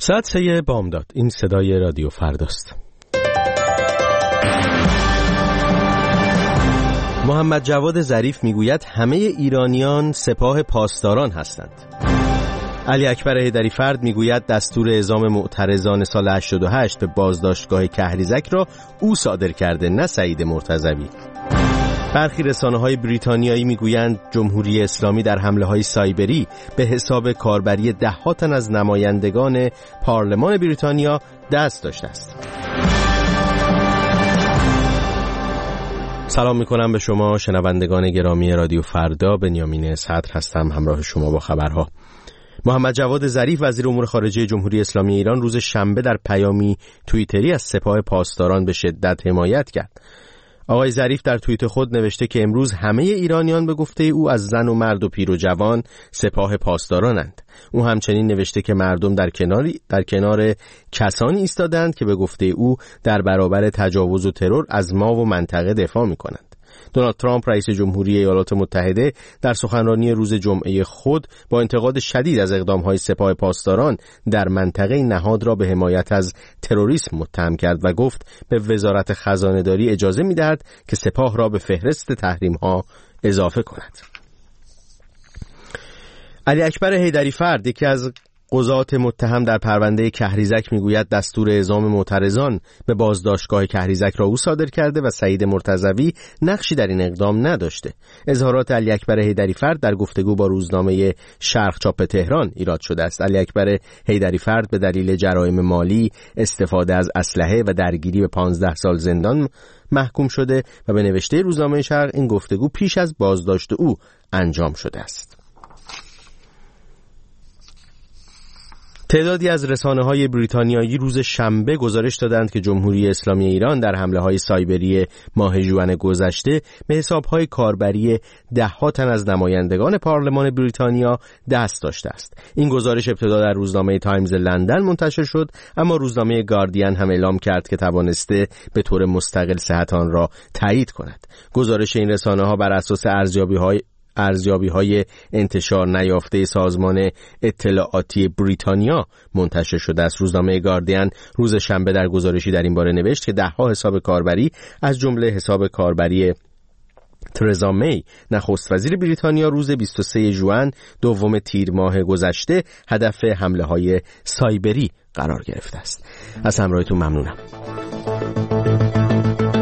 ساعت 3 بامداد. این صدای رادیو فرداست. محمد جواد ظریف میگوید همه ایرانیان سپاه پاسداران هستند. علی اکبر حیدری‌فرد میگوید دستور اعزام معترضان سال 88 به بازداشتگاه کهریزک را او صادر کرده، نه سعید مرتضوی. برخی رسانه‌های بریتانیایی میگویند جمهوری اسلامی در حمله‌های سایبری به حساب کاربری ده‌ها تن از نمایندگان پارلمان بریتانیا دست داشته است. سلام میکنم به شما شنوندگان گرامی رادیو فردا. بنیامین صدر هستم، همراه شما با خبرها. محمد جواد ظریف وزیر امور خارجه جمهوری اسلامی ایران روز شنبه در پیامی توییتری از سپاه پاسداران به شدت حمایت کرد. آقای ظریف در توییت خود نوشته که امروز همه ایرانیان به گفته او از زن و مرد و پیر و جوان سپاه پاسدارانند. او همچنین نوشته که مردم در کنار کسانی ایستادند که به گفته او در برابر تجاوز و ترور از ما و منطقه دفاع می‌کنند. دونالد ترامپ رئیس جمهوری ایالات متحده در سخنرانی روز جمعه خود با انتقاد شدید از اقدام‌های سپاه پاسداران در منطقه نهاد را به حمایت از تروریسم متهم کرد و گفت به وزارت خزانه‌داری اجازه می‌دهد که سپاه را به فهرست تحریم‌ها اضافه کند. علی اکبر حیدری‌فرد، یکی از قضات متهم در پرونده کهریزک، میگوید دستور اعزام معترضان به بازداشتگاه کهریزک را او صادر کرده و سعید مرتضوی نقشی در این اقدام نداشته. اظهارات علی اکبر حیدری‌فرد در گفتگو با روزنامه شرق چاپ تهران ایراد شده است. علی اکبر حیدری‌فرد به دلیل جرایم مالی، استفاده از اسلحه و درگیری به 15 سال زندان محکوم شده و به نوشته روزنامه شرق این گفتگو پیش از بازداشت او انجام شده است. تعدادی از رسانه‌های بریتانیایی روز شنبه گزارش دادند که جمهوری اسلامی ایران در حمله‌های سایبری ماه ژوئن گذشته به حساب‌های کاربری ده‌ها تن از نمایندگان پارلمان بریتانیا دست داشته است. این گزارش ابتدا در روزنامه تایمز لندن منتشر شد، اما روزنامه گاردین هم اعلام کرد که توانسته به طور مستقل صحت آن را تایید کند. گزارش این رسانه‌ها بر اساس ارزیابی‌های انتشار نیافته سازمان اطلاعاتی بریتانیا منتشر شده است. روزنامه گاردین روز شنبه در گزارشی در این باره نوشت که ده‌ها حساب کاربری از جمله حساب کاربری ترزا می، نخست وزیر بریتانیا، روز 23 ژوئن دوم تیر ماه گذشته هدف حمله‌های سایبری قرار گرفته است. از همراهیتون ممنونم.